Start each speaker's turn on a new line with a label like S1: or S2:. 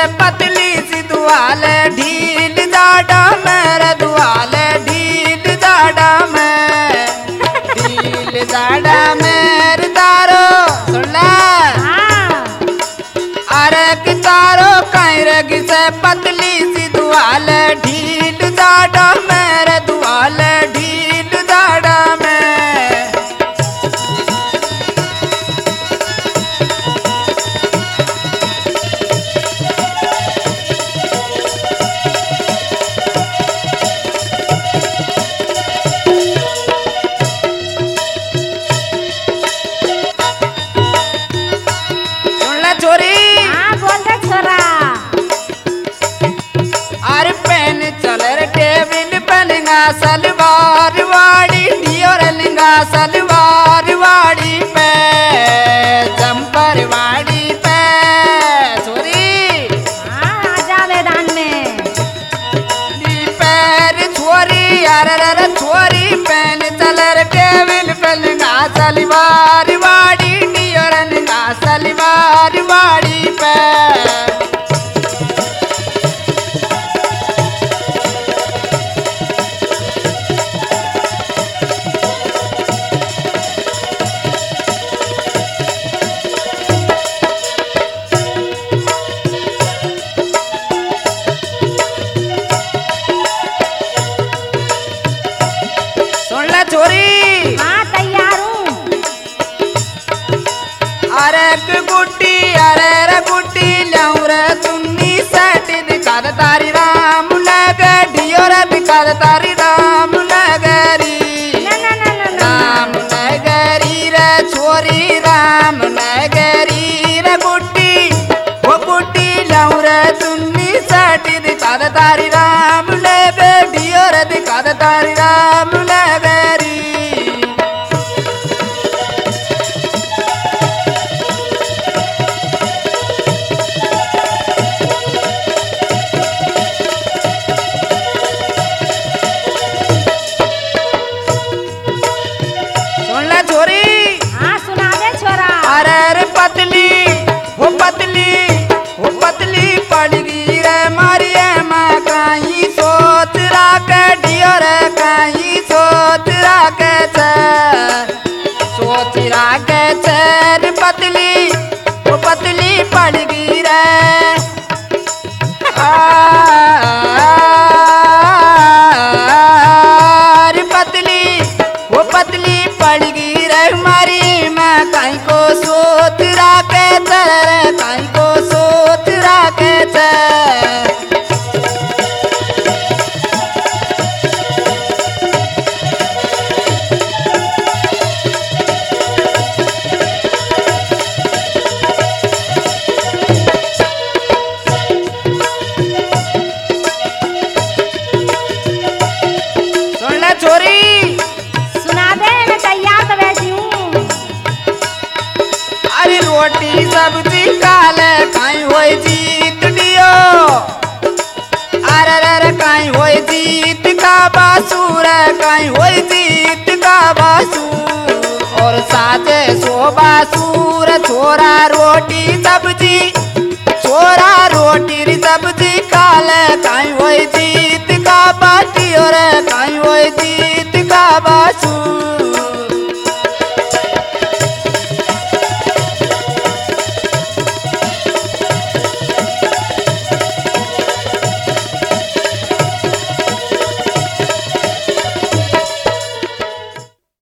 S1: पतली सी दुआल ढील जाडा मेरे दुआल ढील जाडा में ढील जाडा मेरे तारो सुन ले अरे कि तारो कहीं रगी से पतली सी दुआल ढील जाडा मेरे दुआल ढील जाडा में सलवार वाड़ी डियोर लिंगा सलवार वाड़ी पे जंपर वाड़ी पे छोरी
S2: आजा मैदान में
S1: पैर छोरी अरे छोरी पहन चलर टेबिल पे लिंगा सलवार वाड़ी डियोर लिंगा सलवार वाड़ी पे तारी राम नगरियोर बिकाद तारी राम नगरी राम नगरी रे छोरी राम नगरी रे गुट्टी वो गुट्टी लाऊं रे तुन्नी साटी दिखाद तारी राम नगरियोर दिखाद तारी राम नगरी पतली पड़ गई रे मारिए माँ कहीं सोच राके डियोर कहीं सोच राके चर पतली पड़ गई रे पतली पड़ गई रे मारी माँ कहीं को सोच राके चर कहीं को सोच राके चर सुन ले छोरी
S2: सुना दे मैं तैयार तो बैठी हूँ
S1: अरे रोटी सब्जी काले काई होई जीत दियो अरे काई होई जीत का बासूर काई होई जीत का बासूर और साथे सो बासूर छोरा रोटी सब्जी